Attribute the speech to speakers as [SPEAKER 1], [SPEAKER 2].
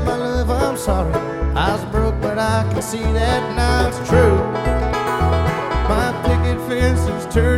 [SPEAKER 1] my love, I'm sorry. I was broke, but I can see that now it's true. My picket fence is turned